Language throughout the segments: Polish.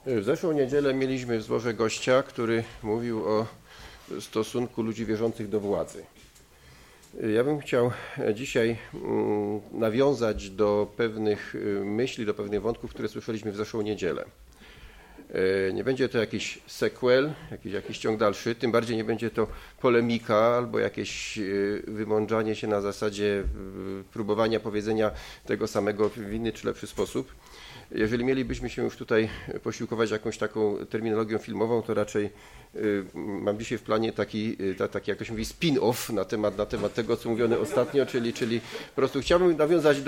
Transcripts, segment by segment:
W zeszłą niedzielę mieliśmy w zborze gościa, który mówił o stosunku ludzi wierzących do władzy. Ja bym chciał dzisiaj nawiązać do pewnych myśli, do pewnych wątków, które słyszeliśmy w zeszłą niedzielę. Nie będzie to jakiś sequel, jakiś ciąg dalszy, tym bardziej nie będzie to polemika albo jakieś wymądrzanie się na zasadzie próbowania powiedzenia tego samego w inny czy lepszy sposób. Jeżeli mielibyśmy się już tutaj posiłkować jakąś taką terminologią filmową, to raczej mam dzisiaj w planie taki jak to się mówi, spin-off na temat tego, co mówione ostatnio, czyli po prostu chciałbym nawiązać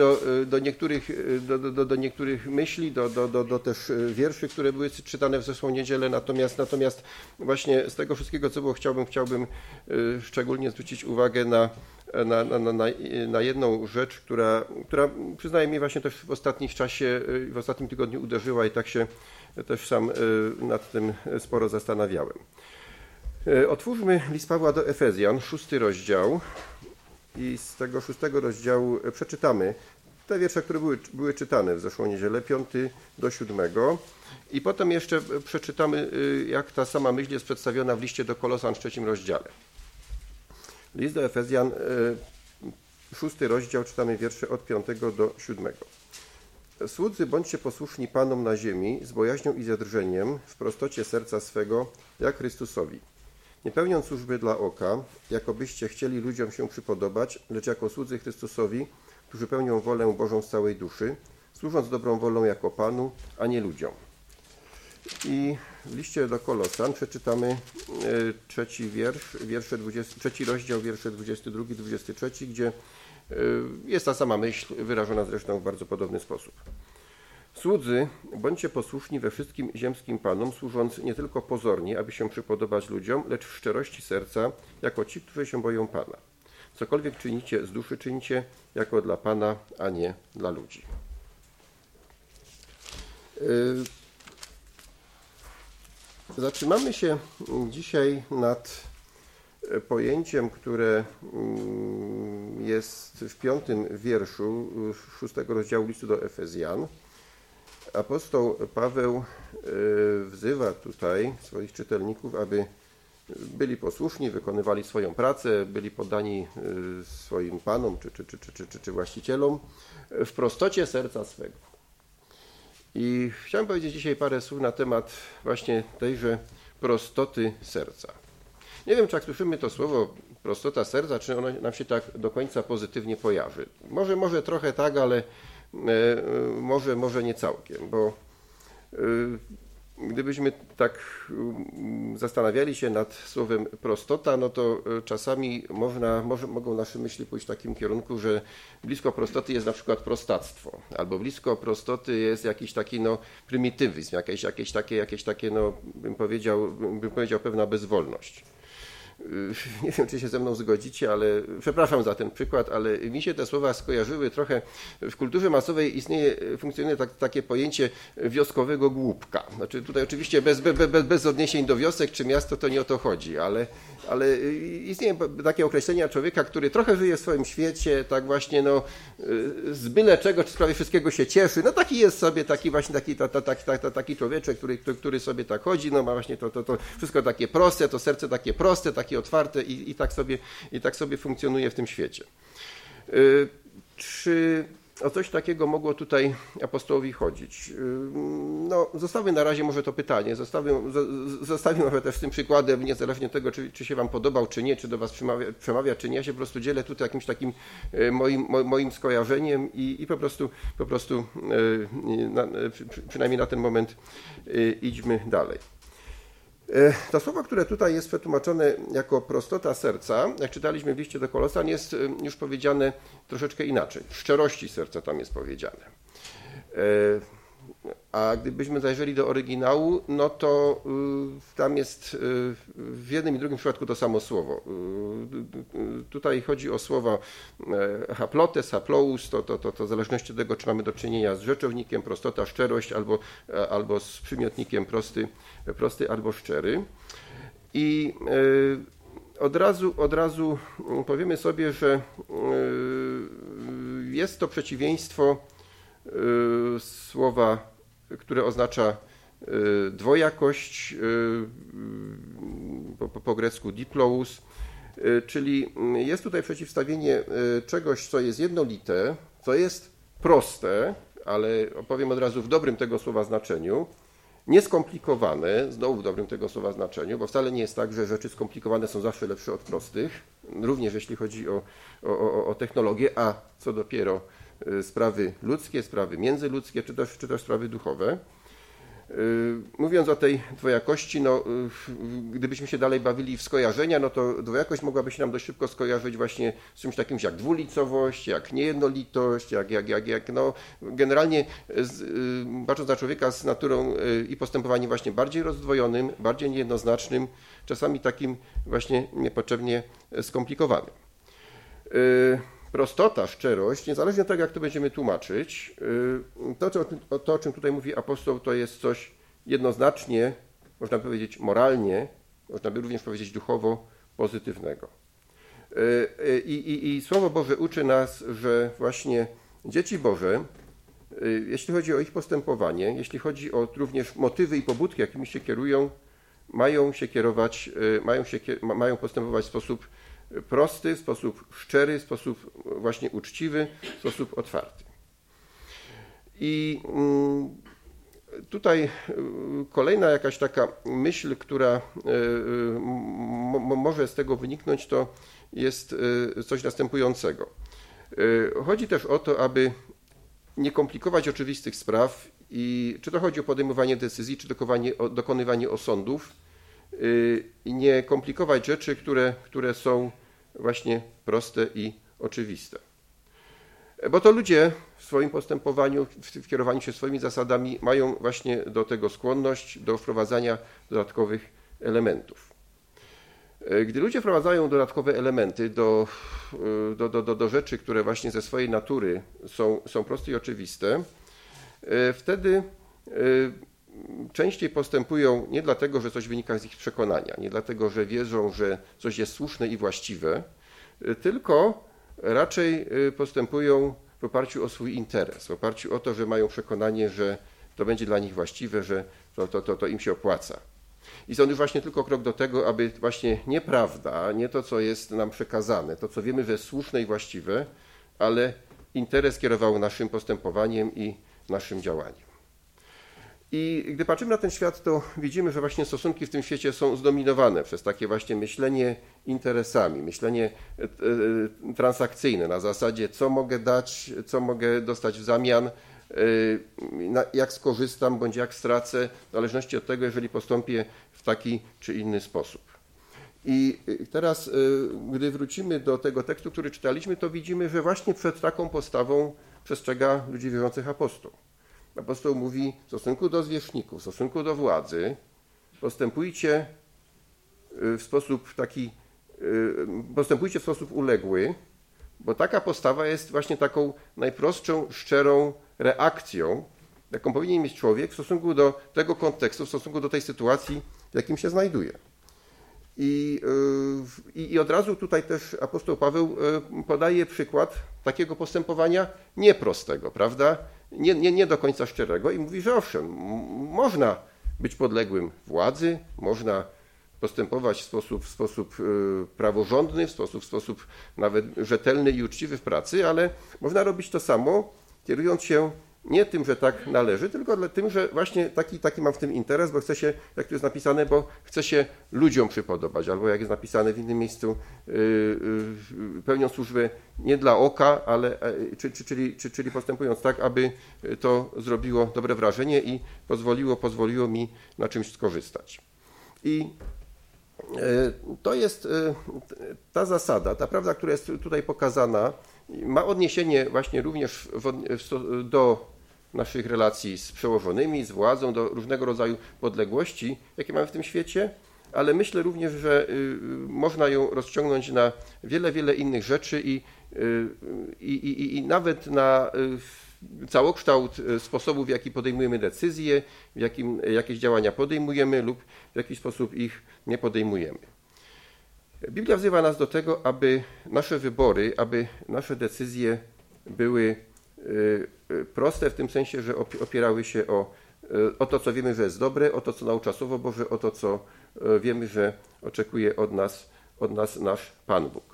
do niektórych myśli, do też wierszy, które były czytane w zeszłą niedzielę, natomiast właśnie z tego wszystkiego, co było, chciałbym szczególnie zwrócić uwagę na jedną rzecz, która przyznaję mi właśnie też w ostatnim czasie, w ostatnim tygodniu uderzyła i tak się też sam nad tym sporo zastanawiałem. Otwórzmy list Pawła do Efezjan, 6 rozdział i z tego 6 rozdziału przeczytamy te wiersze, które były czytane w zeszłą niedzielę, 5 do 7 i potem jeszcze przeczytamy, jak ta sama myśl jest przedstawiona w liście do Kolosan w 3 rozdziale. List do Efezjan, 6 rozdział, czytamy wiersze od 5 do 7. Słudzy, bądźcie posłuszni Panom na ziemi z bojaźnią i zadrżeniem, w prostocie serca swego, jak Chrystusowi. Nie pełniąc służby dla oka, jakobyście chcieli ludziom się przypodobać, lecz jako słudzy Chrystusowi, którzy pełnią wolę Bożą z całej duszy, służąc dobrą wolą jako Panu, a nie ludziom. I w liście do Kolosan przeczytamy 3 rozdział, wiersze 22-23, gdzie jest ta sama myśl, wyrażona zresztą w bardzo podobny sposób. Słudzy, bądźcie posłuszni we wszystkim ziemskim Panom, służąc nie tylko pozornie, aby się przypodobać ludziom, lecz w szczerości serca, jako ci, którzy się boją Pana. Cokolwiek czynicie z duszy, czyńcie jako dla Pana, a nie dla ludzi. Zatrzymamy się dzisiaj nad pojęciem, które jest w 5 wierszu 6 rozdziału listu do Efezjan. Apostoł Paweł wzywa tutaj swoich czytelników, aby byli posłuszni, wykonywali swoją pracę, byli poddani swoim panom czy właścicielom w prostocie serca swego. I chciałem powiedzieć dzisiaj parę słów na temat właśnie tejże prostoty serca. Nie wiem, czy jak słyszymy to słowo prostota serca, czy ono nam się tak do końca pozytywnie pojawi. Może trochę tak, ale może nie całkiem, bo gdybyśmy tak zastanawiali się nad słowem prostota, no to czasami mogą nasze myśli pójść w takim kierunku, że blisko prostoty jest na przykład prostactwo, albo blisko prostoty jest jakiś taki prymitywizm, jakieś takie bym powiedział pewna bezwolność. Nie wiem, czy się ze mną zgodzicie, ale przepraszam za ten przykład, ale mi się te słowa skojarzyły trochę. W kulturze masowej funkcjonuje takie pojęcie wioskowego głupka. Znaczy tutaj oczywiście bez odniesień do wiosek czy miasto to nie o to chodzi, ale istnieje takie określenia człowieka, który trochę żyje w swoim świecie, tak właśnie z byle czego, czy z prawie wszystkiego się cieszy. No taki jest sobie taki człowieczek, który sobie tak chodzi, ma właśnie to wszystko takie proste, to serce takie proste, takie otwarte i tak sobie funkcjonuje w tym świecie. Czy o coś takiego mogło tutaj apostołowi chodzić? Zostawmy na razie może to pytanie, zostawmy może też z tym przykładem, niezależnie od tego, czy się wam podobał, czy nie, czy do was przemawia, czy nie. Ja się po prostu dzielę tutaj jakimś takim moim skojarzeniem i po prostu przynajmniej na ten moment idźmy dalej. To słowo, które tutaj jest przetłumaczone jako prostota serca, jak czytaliśmy w liście do Kolosan, jest już powiedziane troszeczkę inaczej. W szczerości serca tam jest powiedziane. A gdybyśmy zajrzeli do oryginału, no to tam jest w jednym i drugim przypadku to samo słowo. Tutaj chodzi o słowo haplotes, haplous, to w zależności od tego, czy mamy do czynienia z rzeczownikiem, prostota, szczerość, albo z przymiotnikiem prosty albo szczery. I od razu powiemy sobie, że jest to przeciwieństwo słowa, które oznacza dwojakość, po grecku diplous, czyli jest tutaj przeciwstawienie czegoś, co jest jednolite, co jest proste, ale opowiem od razu w dobrym tego słowa znaczeniu, nieskomplikowane, znowu w dobrym tego słowa znaczeniu, bo wcale nie jest tak, że rzeczy skomplikowane są zawsze lepsze od prostych, również jeśli chodzi o technologię, a co dopiero sprawy ludzkie, sprawy międzyludzkie, czy też sprawy duchowe. Mówiąc o tej dwojakości, no, gdybyśmy się dalej bawili w skojarzenia, no to dwojakość mogłaby się nam dość szybko skojarzyć właśnie z czymś takim jak dwulicowość, jak niejednolitość, no, generalnie patrząc na człowieka z naturą i postępowaniem właśnie bardziej rozdwojonym, bardziej niejednoznacznym, czasami takim właśnie niepotrzebnie skomplikowanym. Prostota, szczerość, niezależnie od tego, jak to będziemy tłumaczyć, to, o czym tutaj mówi apostoł, to jest coś jednoznacznie, można powiedzieć moralnie, można by również powiedzieć duchowo pozytywnego. I Słowo Boże uczy nas, że właśnie dzieci Boże, jeśli chodzi o ich postępowanie, jeśli chodzi o również motywy i pobudki, jakimi się kierują, mają postępować w sposób prosty, w sposób szczery, w sposób właśnie uczciwy, w sposób otwarty. I tutaj kolejna jakaś taka myśl, która może z tego wyniknąć, to jest coś następującego. Chodzi też o to, aby nie komplikować oczywistych spraw i czy to chodzi o podejmowanie decyzji, czy dokonywanie osądów, i nie komplikować rzeczy, które są właśnie proste i oczywiste. Bo to ludzie w swoim postępowaniu, w kierowaniu się swoimi zasadami mają właśnie do tego skłonność, do wprowadzania dodatkowych elementów. Gdy ludzie wprowadzają dodatkowe elementy do rzeczy, które właśnie ze swojej natury są proste i oczywiste, wtedy częściej postępują nie dlatego, że coś wynika z ich przekonania, nie dlatego, że wierzą, że coś jest słuszne i właściwe, tylko raczej postępują w oparciu o swój interes, w oparciu o to, że mają przekonanie, że to będzie dla nich właściwe, że to im się opłaca. I są już właśnie tylko krok do tego, aby właśnie nieprawda, nie to, co jest nam przekazane, to, co wiemy, że jest słuszne i właściwe, ale interes kierował naszym postępowaniem i naszym działaniem. I gdy patrzymy na ten świat, to widzimy, że właśnie stosunki w tym świecie są zdominowane przez takie właśnie myślenie interesami, myślenie transakcyjne na zasadzie, co mogę dać, co mogę dostać w zamian, jak skorzystam bądź jak stracę, w zależności od tego, jeżeli postąpię w taki czy inny sposób. I teraz, gdy wrócimy do tego tekstu, który czytaliśmy, to widzimy, że właśnie przed taką postawą przestrzega ludzi wierzących apostoł. Apostoł mówi w stosunku do zwierzchników, w stosunku do władzy, postępujcie w sposób uległy, bo taka postawa jest właśnie taką najprostszą, szczerą reakcją, jaką powinien mieć człowiek w stosunku do tego kontekstu, w stosunku do tej sytuacji, w jakim się znajduje. I od razu tutaj też apostoł Paweł podaje przykład takiego postępowania nieprostego, prawda? Nie do końca szczerego i mówi, że owszem, można być podległym władzy, można postępować w sposób praworządny, w sposób nawet rzetelny i uczciwy w pracy, ale można robić to samo, kierując się nie tym, że tak należy, tylko tym, że właśnie taki mam w tym interes, bo chcę się, jak tu jest napisane, bo chcę się ludziom przypodobać, albo jak jest napisane w innym miejscu, pełnią służbę nie dla oka, ale czyli postępując tak, aby to zrobiło dobre wrażenie i pozwoliło mi na czymś skorzystać. I to jest ta zasada, ta prawda, która jest tutaj pokazana, ma odniesienie właśnie również do naszych relacji z przełożonymi, z władzą, do różnego rodzaju podległości, jakie mamy w tym świecie, ale myślę również, że można ją rozciągnąć na wiele innych rzeczy i nawet na całokształt sposobu, w jaki podejmujemy decyzje, w jakim jakieś działania podejmujemy lub w jaki sposób ich nie podejmujemy. Biblia wzywa nas do tego, aby nasze wybory, aby nasze decyzje były proste w tym sensie, że opierały się o o to, co wiemy, że jest dobre, o to, co naucza Słowo Boże, o to, co wiemy, że oczekuje od nas nasz Pan Bóg.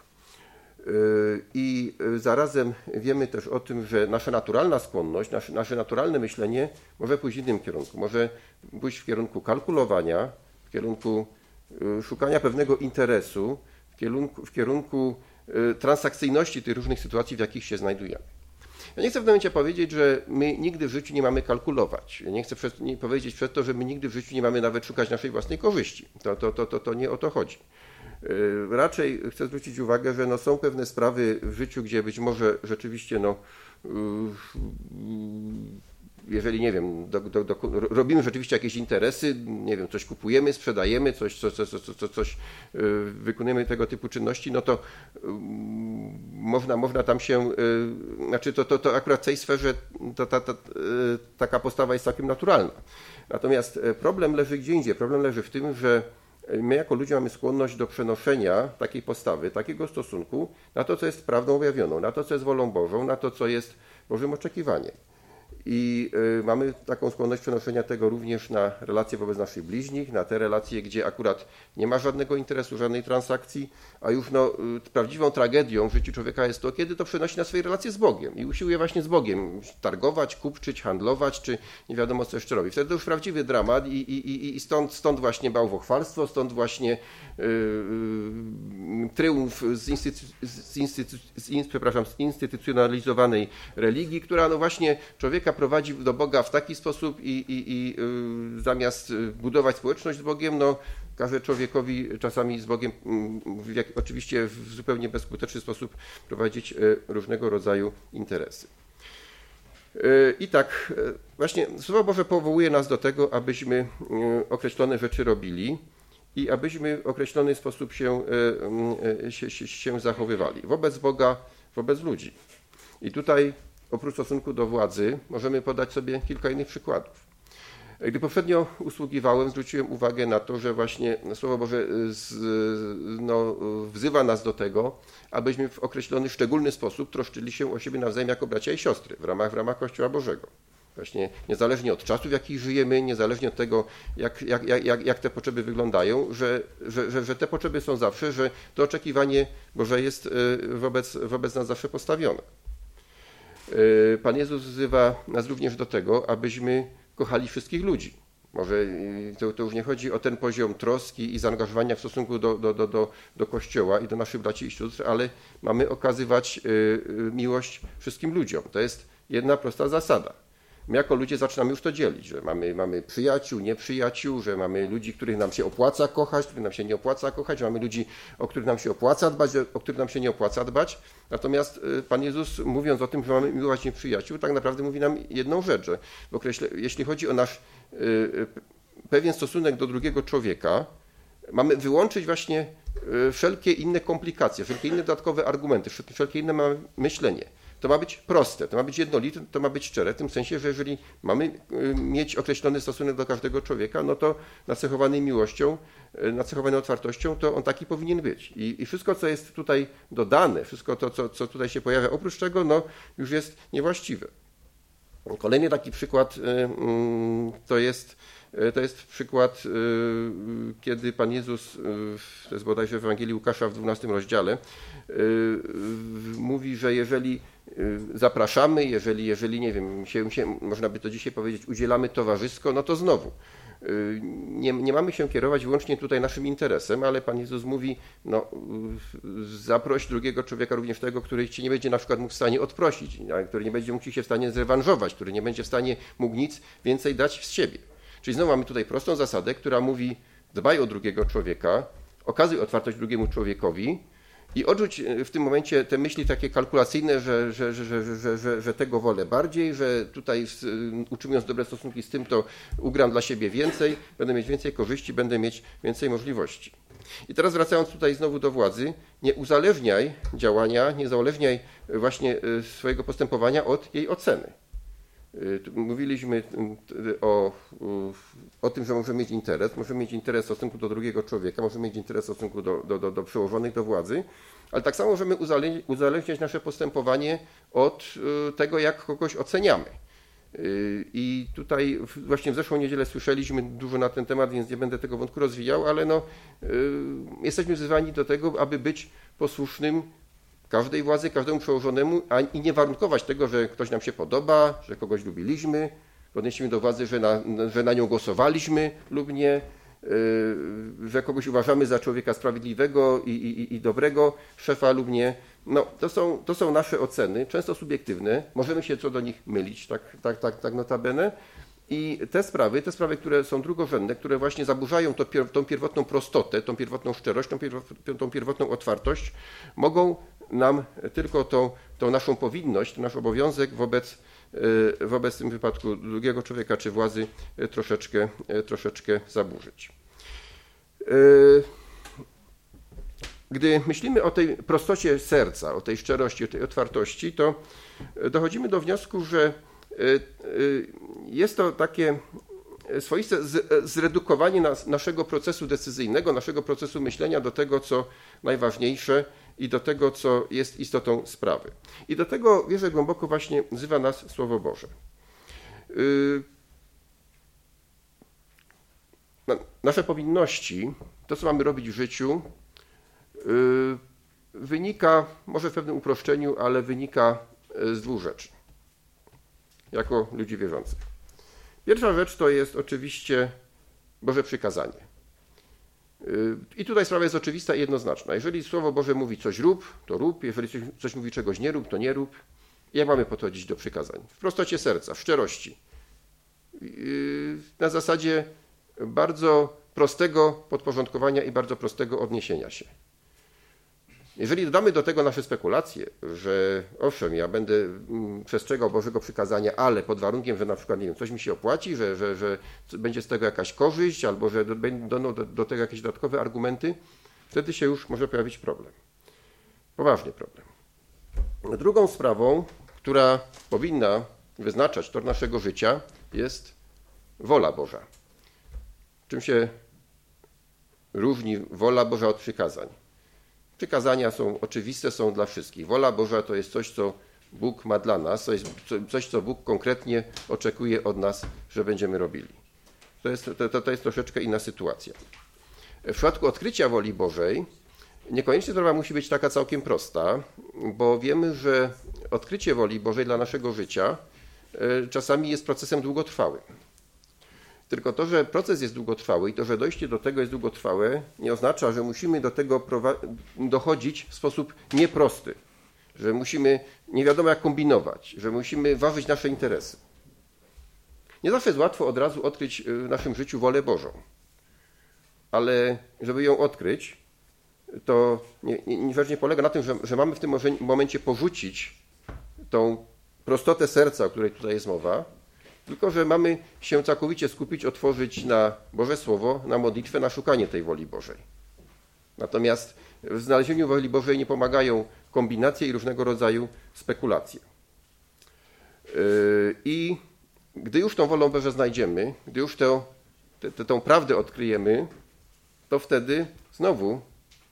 I zarazem wiemy też o tym, że nasza naturalna skłonność, nasze naturalne myślenie może pójść w innym kierunku. Może pójść w kierunku kalkulowania, w kierunku szukania pewnego interesu, w kierunku transakcyjności tych różnych sytuacji, w jakich się znajdujemy. Ja nie chcę w tym momencie powiedzieć, że my nigdy w życiu nie mamy kalkulować. Ja nie chcę powiedzieć przez to, że my nigdy w życiu nie mamy nawet szukać naszej własnej korzyści. To nie o to chodzi. Raczej chcę zwrócić uwagę, że są pewne sprawy w życiu, gdzie być może rzeczywiście jeżeli, nie wiem, robimy rzeczywiście jakieś interesy, nie wiem, coś kupujemy, sprzedajemy, coś wykonujemy tego typu czynności, no to można tam się, znaczy to akurat w tej sferze taka postawa jest całkiem naturalna. Natomiast problem leży gdzie indziej. Problem leży w tym, że my jako ludzie mamy skłonność do przenoszenia takiej postawy, takiego stosunku na to, co jest prawdą objawioną, na to, co jest wolą Bożą, na to, co jest Bożym oczekiwaniem. I mamy taką skłonność przenoszenia tego również na relacje wobec naszych bliźnich, na te relacje, gdzie akurat nie ma żadnego interesu, żadnej transakcji, a już prawdziwą tragedią w życiu człowieka jest to, kiedy to przenosi na swoje relacje z Bogiem i usiłuje właśnie z Bogiem targować, kupczyć, handlować, czy nie wiadomo co jeszcze robi. Wtedy to już prawdziwy dramat i stąd właśnie bałwochwalstwo, stąd właśnie tryumf z instytucjonalizowanej religii, która właśnie człowieka prowadzi do Boga w taki sposób i zamiast budować społeczność z Bogiem, każe człowiekowi czasami z Bogiem, oczywiście w zupełnie bezskuteczny sposób prowadzić różnego rodzaju interesy. I tak właśnie Słowo Boże powołuje nas do tego, abyśmy określone rzeczy robili i abyśmy w określony sposób się zachowywali wobec Boga, wobec ludzi. I tutaj oprócz stosunku do władzy możemy podać sobie kilka innych przykładów. Gdy poprzednio usługiwałem, zwróciłem uwagę na to, że właśnie Słowo Boże wzywa nas do tego, abyśmy w określony, szczególny sposób troszczyli się o siebie nawzajem jako bracia i siostry w ramach Kościoła Bożego. Właśnie niezależnie od czasów, w jakich żyjemy, niezależnie od tego, jak te potrzeby wyglądają, że te potrzeby są zawsze, że to oczekiwanie Boże jest wobec nas zawsze postawione. Pan Jezus wzywa nas również do tego, abyśmy kochali wszystkich ludzi. Może to już nie chodzi o ten poziom troski i zaangażowania w stosunku do Kościoła i do naszych braci i sióstr, ale mamy okazywać miłość wszystkim ludziom. To jest jedna prosta zasada. My jako ludzie zaczynamy już to dzielić, że mamy przyjaciół, nieprzyjaciół, że mamy ludzi, których nam się opłaca kochać, których nam się nie opłaca kochać, że mamy ludzi, o których nam się opłaca dbać, o których nam się nie opłaca dbać. Natomiast Pan Jezus, mówiąc o tym, że mamy miłować nieprzyjaciół, tak naprawdę mówi nam jedną rzecz, że jeśli chodzi o nasz pewien stosunek do drugiego człowieka, mamy wyłączyć właśnie wszelkie inne komplikacje, wszelkie inne dodatkowe argumenty, wszelkie inne myślenie. To ma być proste, to ma być jednolite, to ma być szczere, w tym sensie, że jeżeli mamy mieć określony stosunek do każdego człowieka, no to nacechowany miłością, nacechowany otwartością, to on taki powinien być. I wszystko, co jest tutaj dodane, wszystko to, co tutaj się pojawia oprócz tego, już jest niewłaściwe. Kolejny taki przykład to jest przykład, kiedy Pan Jezus, to jest bodajże w Ewangelii Łukasza w 12 rozdziale, mówi, że jeżeli zapraszamy, jeżeli nie wiem, można by to dzisiaj powiedzieć, udzielamy towarzysko, no to znowu nie mamy się kierować wyłącznie tutaj naszym interesem, ale Pan Jezus mówi, zaproś drugiego człowieka, również tego, który ci nie będzie na przykład mógł w stanie odprosić, który nie będzie mógł ci się w stanie zrewanżować, który nie będzie w stanie mógł nic więcej dać z siebie. Czyli znowu mamy tutaj prostą zasadę, która mówi, dbaj o drugiego człowieka, okazuj otwartość drugiemu człowiekowi i odrzuć w tym momencie te myśli takie kalkulacyjne, że tego wolę bardziej, że tutaj utrzymując dobre stosunki z tym, to ugram dla siebie więcej, będę mieć więcej korzyści, będę mieć więcej możliwości. I teraz wracając tutaj znowu do władzy, nie uzależniaj działania, nie uzależniaj właśnie swojego postępowania od jej oceny. Mówiliśmy o tym, że możemy mieć interes w stosunku do drugiego człowieka, możemy mieć interes w stosunku do przełożonych, do władzy, ale tak samo możemy uzależniać nasze postępowanie od tego, jak kogoś oceniamy. I tutaj właśnie w zeszłą niedzielę słyszeliśmy dużo na ten temat, więc nie będę tego wątku rozwijał, ale jesteśmy wzywani do tego, aby być posłusznym każdej władzy, każdemu przełożonemu, i nie warunkować tego, że ktoś nam się podoba, że kogoś lubiliśmy, w odniesieniu do władzy, że na nią głosowaliśmy lub nie, że kogoś uważamy za człowieka sprawiedliwego i dobrego szefa lub nie. To są nasze oceny, często subiektywne, możemy się co do nich mylić, tak notabene. I te sprawy, które są drugorzędne, które właśnie zaburzają tą pierwotną prostotę, tą pierwotną szczerość, tą pierwotną otwartość, mogą nam tylko tą naszą powinność, nasz obowiązek wobec w tym wypadku drugiego człowieka czy władzy troszeczkę zaburzyć. Gdy myślimy o tej prostocie serca, o tej szczerości, o tej otwartości, to dochodzimy do wniosku, że jest to takie swoiste zredukowanie naszego procesu decyzyjnego, naszego procesu myślenia do tego, co najważniejsze i do tego, co jest istotą sprawy. I do tego, wierzę głęboko, właśnie wzywa nas Słowo Boże. Nasze powinności, to co mamy robić w życiu, wynika, może w pewnym uproszczeniu, ale wynika z dwóch rzeczy, jako ludzi wierzących. Pierwsza rzecz to jest oczywiście Boże przykazanie. I tutaj sprawa jest oczywista i jednoznaczna. Jeżeli Słowo Boże mówi coś rób, to rób. Jeżeli coś mówi czegoś nie rób, to nie rób. Jak mamy podchodzić do przykazań? W prostocie serca, w szczerości. Na zasadzie bardzo prostego podporządkowania i bardzo prostego odniesienia się. Jeżeli dodamy do tego nasze spekulacje, że owszem, ja będę przestrzegał Bożego przykazania, ale pod warunkiem, że na przykład, nie wiem, coś mi się opłaci, że będzie z tego jakaś korzyść, albo że będą do tego jakieś dodatkowe argumenty, wtedy się już może pojawić problem. Poważny problem. Drugą sprawą, która powinna wyznaczać tor naszego życia, jest wola Boża. Czym się różni wola Boża od przykazań? Przykazania są oczywiste, są dla wszystkich. Wola Boża to jest coś, co Bóg ma dla nas, to jest coś, co Bóg konkretnie oczekuje od nas, że będziemy robili. To jest troszeczkę inna sytuacja. W przypadku odkrycia woli Bożej niekoniecznie sprawa musi być taka całkiem prosta, bo wiemy, że odkrycie woli Bożej dla naszego życia czasami jest procesem długotrwałym. Tylko to, że proces jest długotrwały i to, że dojście do tego jest długotrwałe, nie oznacza, że musimy do tego dochodzić w sposób nieprosty, że musimy nie wiadomo jak kombinować, że musimy ważyć nasze interesy. Nie zawsze jest łatwo od razu odkryć w naszym życiu wolę Bożą, ale żeby ją odkryć, to rzecz nie polega na tym, że mamy w tym momencie porzucić tą prostotę serca, o której tutaj jest mowa, tylko że mamy się całkowicie skupić, otworzyć na Boże Słowo, na modlitwę, na szukanie tej woli Bożej. Natomiast w znalezieniu woli Bożej nie pomagają kombinacje i różnego rodzaju spekulacje. I gdy już tą wolę Bożą znajdziemy, gdy już tę prawdę odkryjemy, to wtedy znowu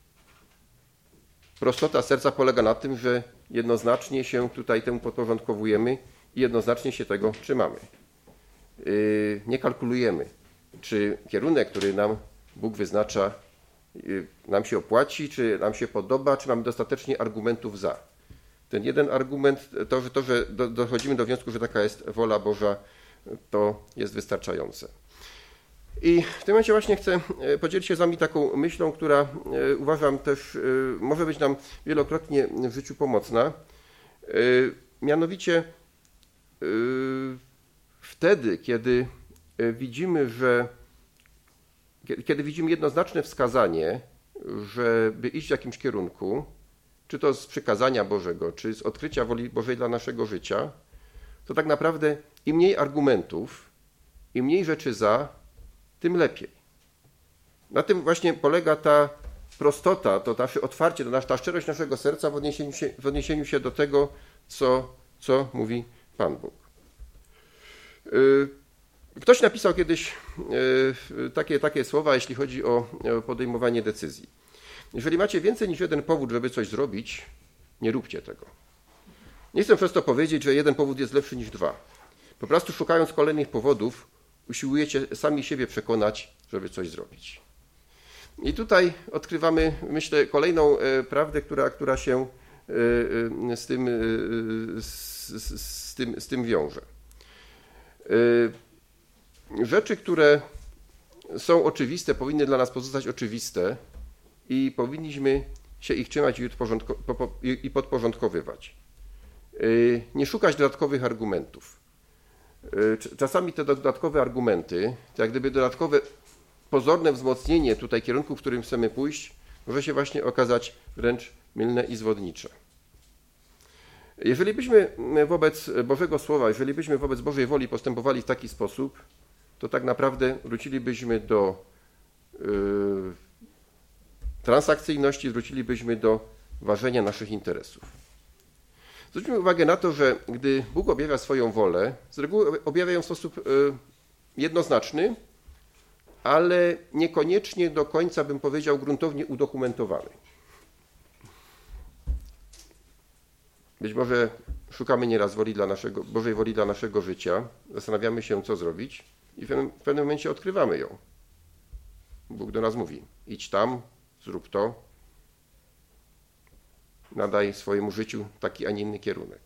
prostota serca polega na tym, że jednoznacznie się tutaj temu podporządkowujemy i jednoznacznie się tego trzymamy. Nie kalkulujemy, czy kierunek, który nam Bóg wyznacza, nam się opłaci, czy nam się podoba, czy mamy dostatecznie argumentów za. Ten jeden argument, to, że dochodzimy do wniosku, że taka jest wola Boża, to jest wystarczające. I w tym momencie właśnie chcę podzielić się z wami taką myślą, która uważam też może być nam wielokrotnie w życiu pomocna. Mianowicie wtedy, kiedy widzimy jednoznaczne wskazanie, żeby iść w jakimś kierunku, czy to z przykazania Bożego, czy z odkrycia woli Bożej dla naszego życia, to tak naprawdę im mniej argumentów, im mniej rzeczy za, tym lepiej. Na tym właśnie polega ta prostota, to nasze otwarcie, ta szczerość naszego serca w odniesieniu się do tego, co mówi Pan Bóg. Ktoś napisał kiedyś takie słowa, jeśli chodzi o podejmowanie decyzji. Jeżeli macie więcej niż jeden powód, żeby coś zrobić, nie róbcie tego. Nie chcę przez to powiedzieć, że jeden powód jest lepszy niż dwa. Po prostu szukając kolejnych powodów, usiłujecie sami siebie przekonać, żeby coś zrobić. I tutaj odkrywamy, myślę, kolejną prawdę, która się z tym wiąże. Rzeczy, które są oczywiste, powinny dla nas pozostać oczywiste i powinniśmy się ich trzymać i podporządkowywać. Nie szukać dodatkowych argumentów. Czasami te dodatkowe argumenty, to jak gdyby dodatkowe pozorne wzmocnienie tutaj kierunku, w którym chcemy pójść, może się właśnie okazać wręcz mylne i zwodnicze. Jeżeli byśmy wobec Bożego Słowa, jeżeli byśmy wobec Bożej woli postępowali w taki sposób, to tak naprawdę wrócilibyśmy do transakcyjności, wrócilibyśmy do ważenia naszych interesów. Zwróćmy uwagę na to, że gdy Bóg objawia swoją wolę, z reguły objawia ją w sposób jednoznaczny, ale niekoniecznie do końca, bym powiedział, gruntownie udokumentowany. Być może szukamy nieraz Bożej woli dla naszego życia, zastanawiamy się, co zrobić i w pewnym momencie odkrywamy ją. Bóg do nas mówi: idź tam, zrób to, nadaj swojemu życiu taki, a nie inny kierunek.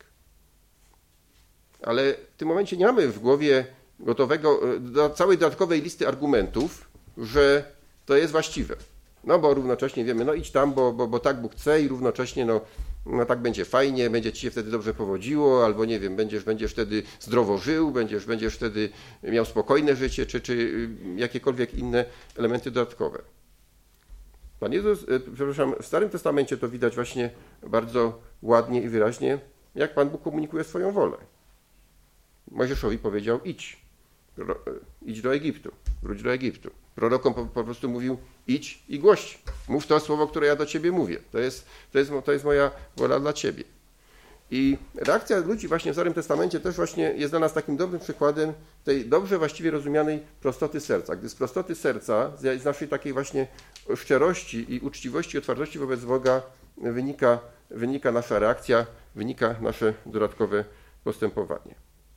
Ale w tym momencie nie mamy w głowie gotowego, całej dodatkowej listy argumentów, że to jest właściwe. No bo równocześnie wiemy, no idź tam, bo tak Bóg chce i równocześnie no tak będzie fajnie, będzie ci się wtedy dobrze powodziło, albo nie wiem, będziesz wtedy zdrowo żył, będziesz wtedy miał spokojne życie, czy jakiekolwiek inne elementy dodatkowe. Pan Jezus, w Starym Testamencie to widać właśnie bardzo ładnie i wyraźnie, jak Pan Bóg komunikuje swoją wolę. Mojżeszowi powiedział: idź do Egiptu, wróć do Egiptu. Prorokom po prostu mówił: idź i głoś, mów to słowo, które ja do ciebie mówię. To jest moja wola dla ciebie. I reakcja ludzi właśnie w Starym Testamencie też właśnie jest dla nas takim dobrym przykładem tej dobrze właściwie rozumianej prostoty serca. Gdy z prostoty serca, z naszej takiej właśnie szczerości i uczciwości, otwartości wobec Boga wynika nasza reakcja, wynika nasze dodatkowe postępowanie.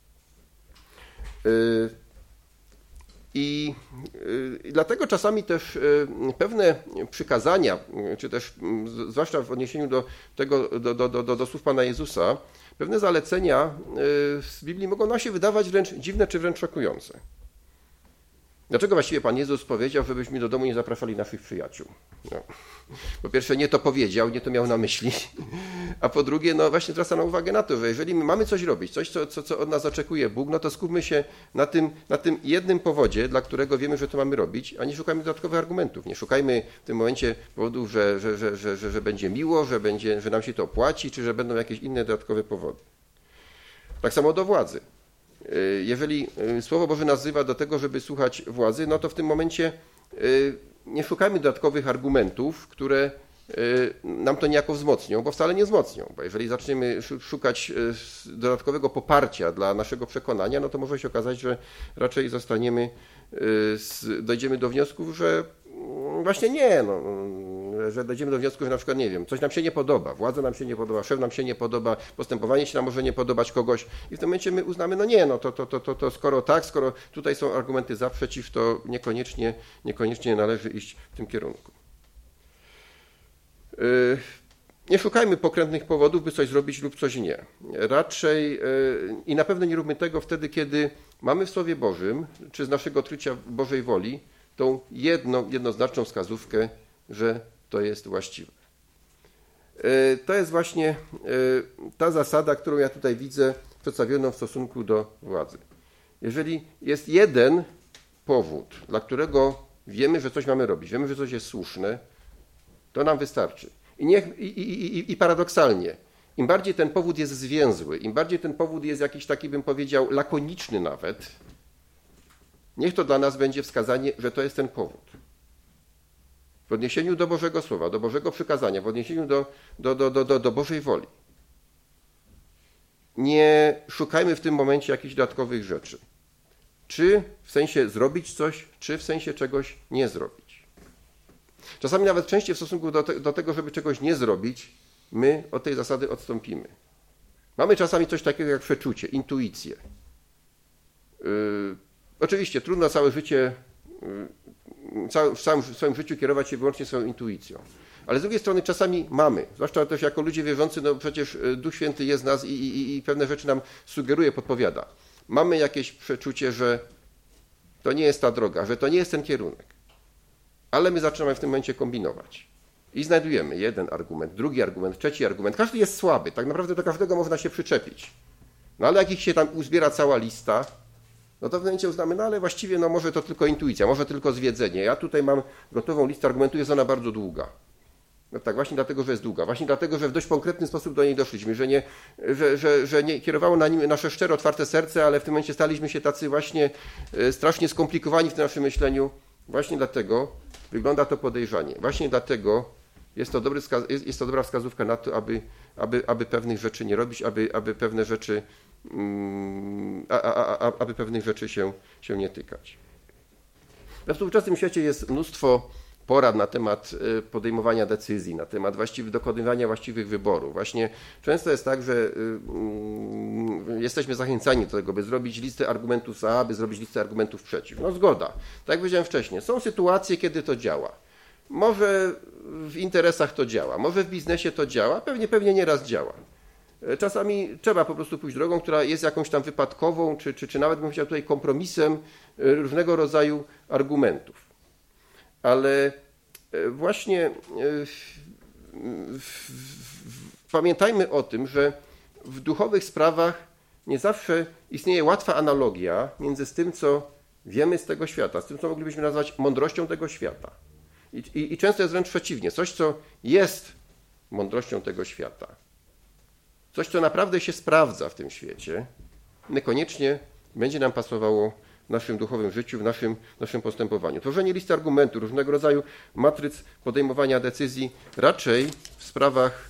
I dlatego czasami też pewne przykazania, czy też zwłaszcza w odniesieniu do słów Pana Jezusa, pewne zalecenia z Biblii mogą nam się wydawać wręcz dziwne, czy wręcz szokujące. Dlaczego właściwie Pan Jezus powiedział, żebyśmy do domu nie zapraszali naszych przyjaciół? No. Po pierwsze, nie to powiedział, nie to miał na myśli, a po drugie, no właśnie zwraca nam uwagę na to, że jeżeli my mamy coś robić, coś, co od nas oczekuje Bóg, no to skupmy się na tym jednym powodzie, dla którego wiemy, że to mamy robić, a nie szukajmy dodatkowych argumentów. Nie szukajmy w tym momencie powodów, że będzie miło, że nam się to opłaci, czy że będą jakieś inne dodatkowe powody. Tak samo do władzy. Jeżeli Słowo Boże nazywa do tego, żeby słuchać władzy, no to w tym momencie nie szukajmy dodatkowych argumentów, które nam to niejako wzmocnią, bo wcale nie wzmocnią. Bo jeżeli zaczniemy szukać dodatkowego poparcia dla naszego przekonania, no to może się okazać, że raczej dojdziemy do wniosków, że właśnie nie, że dojdziemy do wniosku, że na przykład, nie wiem, coś nam się nie podoba, władza nam się nie podoba, szef nam się nie podoba, postępowanie się nam może nie podobać kogoś i w tym momencie my uznamy, no nie, to skoro tak, skoro tutaj są argumenty za, przeciw, to niekoniecznie należy iść w tym kierunku. Nie szukajmy pokrętnych powodów, by coś zrobić lub coś nie. Raczej i na pewno nie róbmy tego wtedy, kiedy mamy w Słowie Bożym, czy z naszego odkrycia Bożej woli, tą jednoznaczną wskazówkę, że to jest właściwe. To jest właśnie ta zasada, którą ja tutaj widzę przedstawioną w stosunku do władzy. Jeżeli jest jeden powód, dla którego wiemy, że coś mamy robić, wiemy, że coś jest słuszne, to nam wystarczy. I paradoksalnie, im bardziej ten powód jest zwięzły, im bardziej ten powód jest jakiś taki, bym powiedział, lakoniczny nawet, niech to dla nas będzie wskazanie, że to jest ten powód. W odniesieniu do Bożego Słowa, do Bożego przykazania, w odniesieniu do Bożej woli. Nie szukajmy w tym momencie jakichś dodatkowych rzeczy. Czy w sensie zrobić coś, czy w sensie czegoś nie zrobić. Czasami nawet częściej w stosunku do tego, żeby czegoś nie zrobić, my od tej zasady odstąpimy. Mamy czasami coś takiego jak przeczucie, intuicję. Oczywiście trudno całe życie, w swoim życiu kierować się wyłącznie swoją intuicją. Ale z drugiej strony czasami mamy, zwłaszcza też jako ludzie wierzący, no przecież Duch Święty jest z nas i pewne rzeczy nam sugeruje, podpowiada. Mamy jakieś przeczucie, że to nie jest ta droga, że to nie jest ten kierunek. Ale my zaczynamy w tym momencie kombinować. I znajdujemy jeden argument, drugi argument, trzeci argument. Każdy jest słaby, tak naprawdę do każdego można się przyczepić. No ale jak ich się tam uzbiera cała lista, no to w momencie uznamy, no ale właściwie no może to tylko intuicja, może tylko zwiedzenie. Ja tutaj mam gotową listę argumentów, jest ona bardzo długa. No tak, właśnie dlatego, że jest długa. Właśnie dlatego, że w dość konkretny sposób do niej doszliśmy, że nie kierowało na nim nasze szczere, otwarte serce, ale w tym momencie staliśmy się tacy właśnie strasznie skomplikowani w tym naszym myśleniu. Właśnie dlatego wygląda to podejrzanie. Właśnie dlatego jest to dobra wskazówka na to, aby pewnych rzeczy nie robić, aby pewne rzeczy, aby pewnych rzeczy się nie tykać. We współczesnym świecie jest mnóstwo porad na temat podejmowania decyzji, na temat dokonywania właściwych wyborów. Właśnie często jest tak, że jesteśmy zachęcani do tego, by zrobić listę argumentów za, by zrobić listę argumentów przeciw. No zgoda. Tak jak powiedziałem wcześniej, są sytuacje, kiedy to działa. Może w interesach to działa, może w biznesie to działa, pewnie nieraz działa. Czasami trzeba po prostu pójść drogą, która jest jakąś tam wypadkową, czy nawet bym powiedział tutaj kompromisem różnego rodzaju argumentów. Ale właśnie pamiętajmy o tym, że w duchowych sprawach nie zawsze istnieje łatwa analogia między tym, co wiemy z tego świata, z tym, co moglibyśmy nazwać mądrością tego świata. I często jest wręcz przeciwnie. Coś, co jest mądrością tego świata, coś, co naprawdę się sprawdza w tym świecie, niekoniecznie będzie nam pasowało w naszym duchowym życiu, w naszym postępowaniu. Tworzenie listy argumentów, różnego rodzaju matryc podejmowania decyzji raczej w sprawach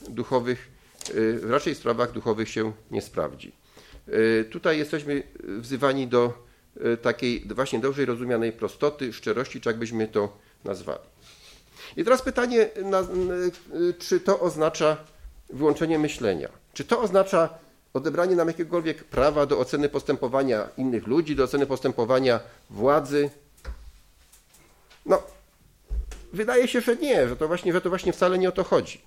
duchowych się nie sprawdzi. Tutaj jesteśmy wzywani do takiej właśnie dobrze rozumianej prostoty, szczerości, czy jak byśmy to nazwali. I teraz pytanie, czy to oznacza wyłączenie myślenia? Czy to oznacza odebranie nam jakiegokolwiek prawa do oceny postępowania innych ludzi, do oceny postępowania władzy? No, wydaje się, że nie, że to właśnie wcale nie o to chodzi.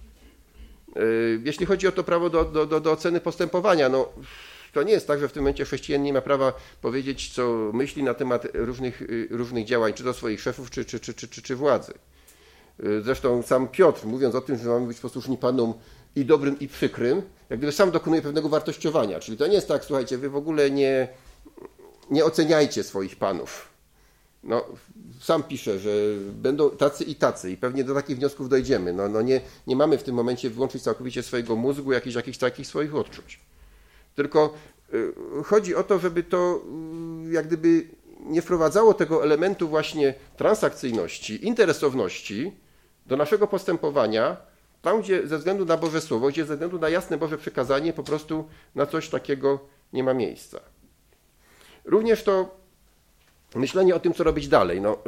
Jeśli chodzi o to prawo do oceny postępowania, no to nie jest tak, że w tym momencie chrześcijanin nie ma prawa powiedzieć, co myśli na temat różnych działań, czy to swoich szefów, czy władzy. Zresztą sam Piotr, mówiąc o tym, że mamy być posłuszni Panom i dobrym, i przykrym, jak gdyby sam dokonuje pewnego wartościowania. Czyli to nie jest tak, słuchajcie, wy w ogóle nie oceniajcie swoich panów. No, sam pisze, że będą tacy i tacy i pewnie do takich wniosków dojdziemy. Nie mamy w tym momencie wyłączyć całkowicie swojego mózgu, jakichś takich swoich odczuć. Tylko chodzi o to, żeby to jak gdyby nie wprowadzało tego elementu właśnie transakcyjności, interesowności do naszego postępowania, tam gdzie ze względu na Boże Słowo, gdzie ze względu na jasne Boże przekazanie po prostu na coś takiego nie ma miejsca. Również to myślenie o tym, co robić dalej. No,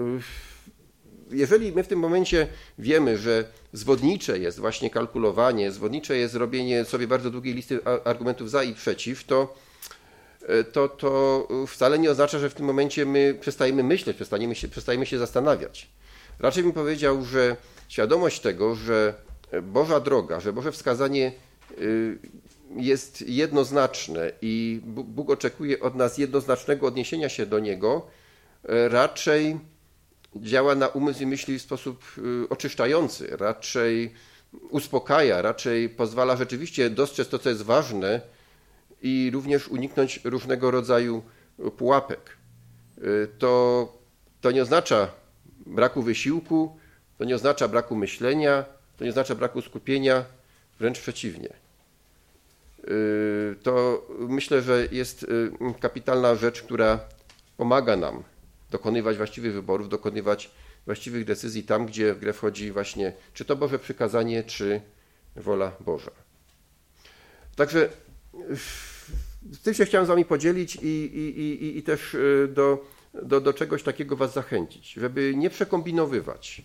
jeżeli my w tym momencie wiemy, że zwodnicze jest właśnie kalkulowanie, zwodnicze jest robienie sobie bardzo długiej listy argumentów za i przeciw, to wcale nie oznacza, że w tym momencie my przestajemy myśleć, przestajemy się zastanawiać. Raczej bym powiedział, że świadomość tego, że Boża droga, że Boże wskazanie jest jednoznaczne i Bóg oczekuje od nas jednoznacznego odniesienia się do Niego, raczej działa na umysł i myśli w sposób oczyszczający, raczej uspokaja, raczej pozwala rzeczywiście dostrzec to, co jest ważne i również uniknąć różnego rodzaju pułapek. To nie oznacza braku wysiłku, to nie oznacza braku myślenia, to nie oznacza braku skupienia, wręcz przeciwnie. To myślę, że jest kapitalna rzecz, która pomaga nam dokonywać właściwych wyborów, dokonywać właściwych decyzji tam, gdzie w grę wchodzi właśnie czy to Boże przykazanie, czy wola Boża. Także z tym się chciałem z wami podzielić i też do czegoś takiego was zachęcić, żeby nie przekombinowywać,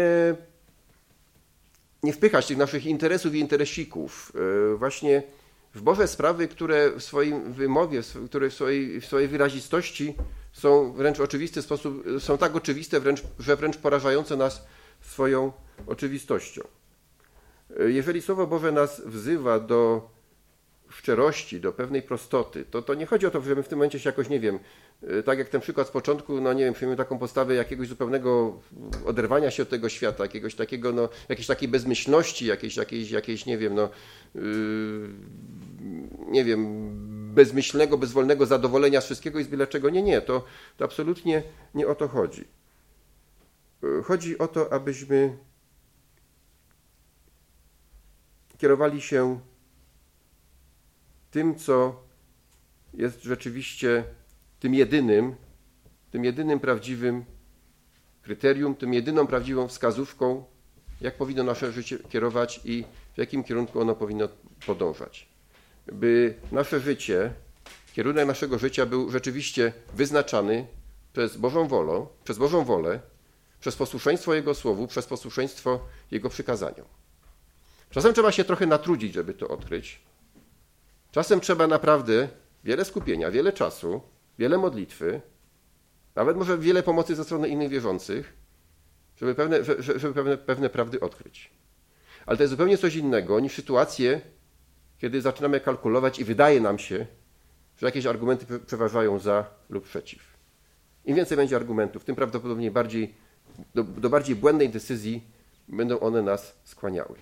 nie wpychać tych naszych interesów i interesików właśnie w Boże sprawy, które w swoim wymowie, które w swojej wyrazistości są wręcz oczywisty sposób, są tak oczywiste, że wręcz porażające nas swoją oczywistością. Jeżeli Słowo Boże nas wzywa do szczerości, do pewnej prostoty, to nie chodzi o to, że my w tym momencie się jakoś, nie wiem, tak jak ten przykład z początku, no nie wiem, przyjmujemy taką postawę jakiegoś zupełnego oderwania się od tego świata, jakiegoś takiego, no, jakiejś takiej bezmyślności, jakiejś nie wiem, no, nie wiem, bezmyślnego, bezwolnego zadowolenia z wszystkiego i z byle czego. Nie, to absolutnie nie o to chodzi. Chodzi o to, abyśmy kierowali się tym, co jest rzeczywiście tym jedynym prawdziwym kryterium, tym jedyną prawdziwą wskazówką, jak powinno nasze życie kierować i w jakim kierunku ono powinno podążać. By nasze życie, kierunek naszego życia był rzeczywiście wyznaczany przez Bożą wolę, przez posłuszeństwo Jego Słowu, przez posłuszeństwo Jego przykazaniom. Czasem trzeba się trochę natrudzić, żeby to odkryć. Czasem trzeba naprawdę wiele skupienia, wiele czasu, wiele modlitwy, nawet może wiele pomocy ze strony innych wierzących, żeby pewne prawdy odkryć. Ale to jest zupełnie coś innego niż sytuacje, kiedy zaczynamy kalkulować i wydaje nam się, że jakieś argumenty przeważają za lub przeciw. Im więcej będzie argumentów, tym prawdopodobnie do bardziej błędnej decyzji będą one nas skłaniały.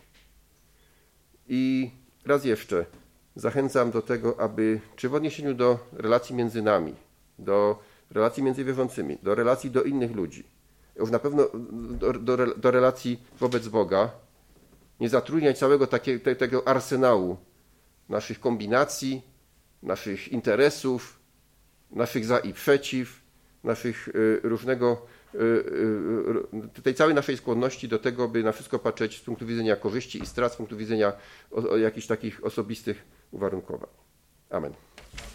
I raz jeszcze zachęcam do tego, czy w odniesieniu do relacji między nami, do relacji między wierzącymi, do relacji do innych ludzi, już na pewno do relacji wobec Boga, nie zatrudniać całego tego arsenału naszych kombinacji, naszych interesów, naszych za i przeciw, naszych tej całej naszej skłonności do tego, by na wszystko patrzeć z punktu widzenia korzyści i strat, z punktu widzenia jakichś takich osobistych uwarunkowań. Amen.